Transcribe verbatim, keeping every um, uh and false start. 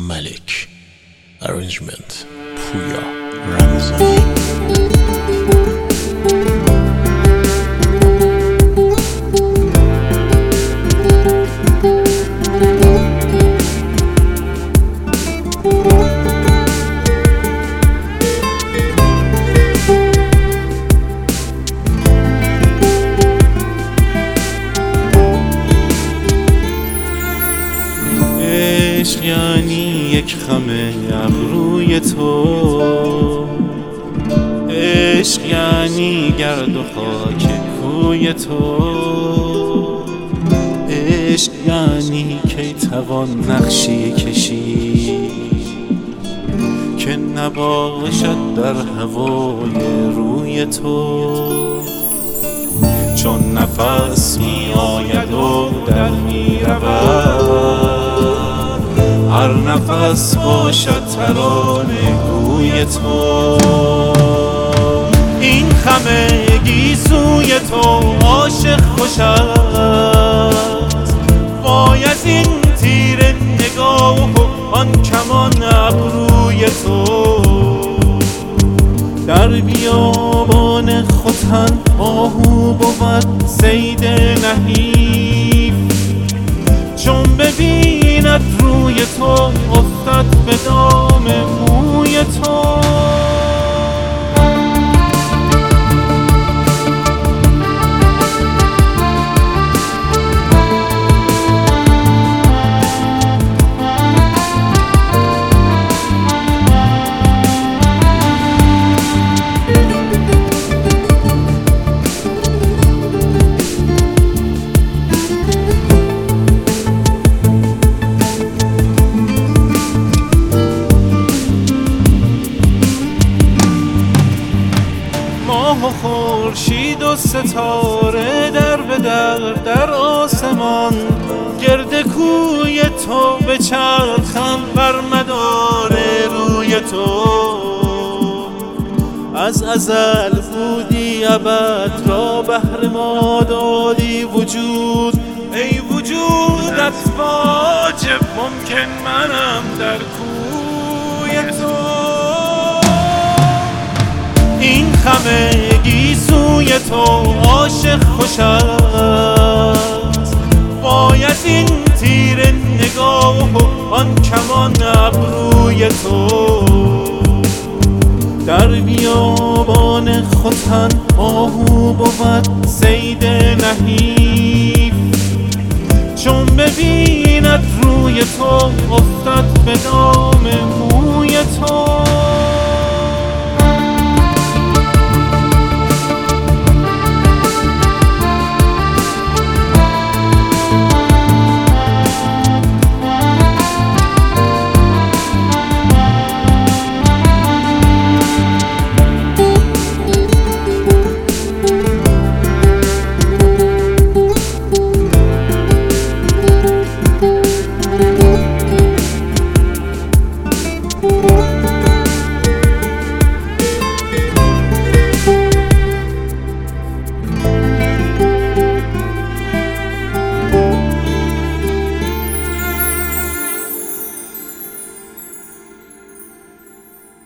ملک. Arrangement پویا رمضانی. عشق یعنی یک خم ابروی تو، عشق یعنی گرد و خاک کوی تو، عشق یعنی کی توان نقشی کشی که نباشد در هوای روی تو. چون نفس می آید و در می رود، هر نفس باشد ترانه گوی تو. این خم گیسوی تو عاشق خوش است، وای از این تیر نگاه و آن کمان ابروی تو. در بیابان ختن آهو بود صید نحیف، چون ببیند روی تو افتد به دام موی تو. ماه و خورشید و ستاره در به در در آسمان، گرد کوی تو به چرخم بر مدار روی تو. از ازل بودی ابد را بهر ما دادی وجود، ای وجودت واجب ممکن منم در کوی تو. این خم گیسوی تو عاشق خوش است، وای از این تیر نگاه و آن کمان ابروی تو. در بیابان ختن آهو بود صید نحیف، چون ببیند روی تو افتد